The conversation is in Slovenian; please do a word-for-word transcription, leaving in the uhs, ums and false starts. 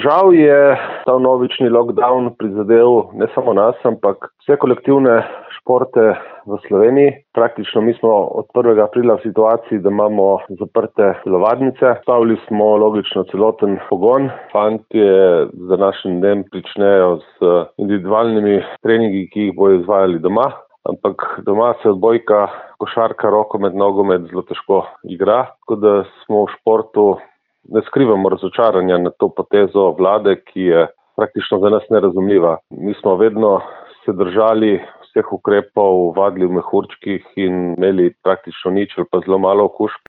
Žal je ta vnovični lockdown prizadel ne samo nas, ampak vse kolektivne športe v Sloveniji. Praktično mi smo od prvega aprila v situaciji, da imamo zaprte telovadnice. Stavili smo logično celoten pogon. Fantje z današnjim dnem pričnejo z individualnimi treningi, ki jih bodo izvajali doma. Ampak doma se odbojka, košarka, rokomet, nogomet zelo težko igra. Tako da smo v športu, ne skrivamo razočaranja na to potezo vlade, ki je praktično za nas nerazumljiva. Mi smo vedno se držali vseh ukrepov, vadili v mehurčkih in imeli praktično nič ali pa zelo malo okužb.